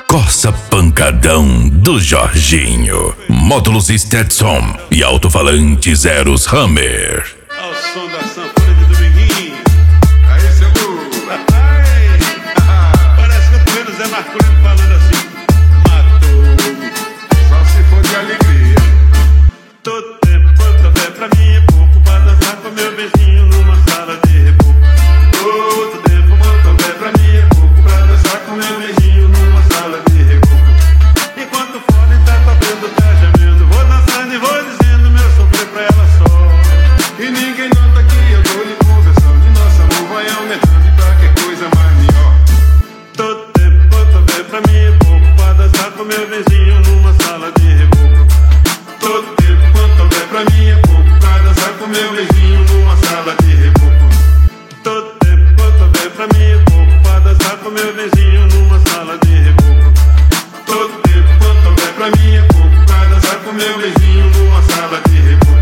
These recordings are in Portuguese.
Corsa Pancadão do Jorginho. Módulos Stetson e alto-falantes Eros Hammer. Ao som da sanfona de Dominguinho. Aí, Cebu. Parece que eu tô vendo o Zé Marculino falando assim: matou-me. Só se for de alegria. Todo tempo quanto houver pra mim é pouco pra dançar com meu beijinho numa sala de reboco. Todo tempo quanto houver pra mim é pouco pra dançar com meu beijinho numa sala de reboco. Enquanto o fone tá tocando, tá gemendo, vou dançando e vou dizendo meu sofrer pra ela só. E ninguém nota que eu tô lhe conversando. E nosso amor vai aumentando e pra que coisa mais melhor. Todo tempo quanto houver pra mim é pouco pra dançar com meu beijinho numa sala de reboco. Todo tempo quanto houver pra mim é pouco pra dançar com meu beijinho numa sala de reboco. Todo tempo quanto houver pra mim é pouco pra dançar com meu beijinho numa sala de reboco. Todo tempo quanto houver pra mim é pouco pra dançar com meu beijinho numa sala de reboco.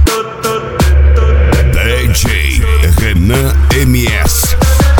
DJ Renan MS.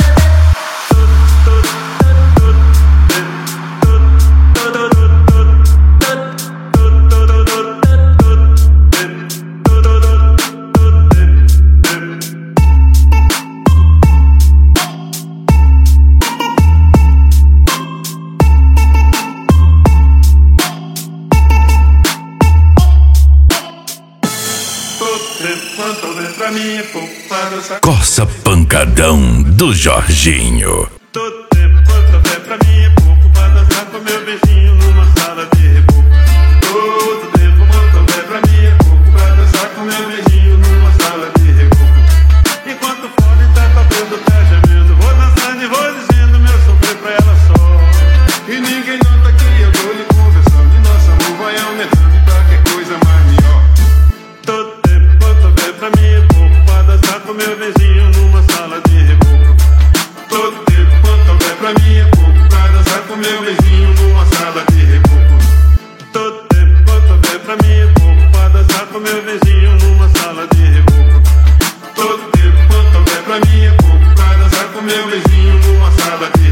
Quanto houver pra mim é pouco pra dançar. Corsa Pancadão do Jorginho. Todo tempo quanto houver pra mim é pouco pra dançar com meu beijinho numa sala de reboco. Todo tempo quanto houver pra mim é pouco pra dançar com meu beijinho numa sala de reboco. Enquanto o fone tá tocando, tá gemendo, vou dançando e vou dizendo meu sofrer pra ela só. E ninguém nota que eu tô lhe conversando. E nosso amor vai aumentando e pra que coisa mais melhor. Todo tempo quanto houver pra mim é pouco pra dançar com meu beijinho numa sala de reboco. Todo tempo quanto houver pra mim é pouco pra dançar com meu beijinho numa sala de reboco. Todo tempo quanto houver pra mim é pouco pra dançar com meu beijinho numa sala de reboco. Todo tempo quanto houver pra mim é pouco pra dançar com meu beijinho numa sala de reboco.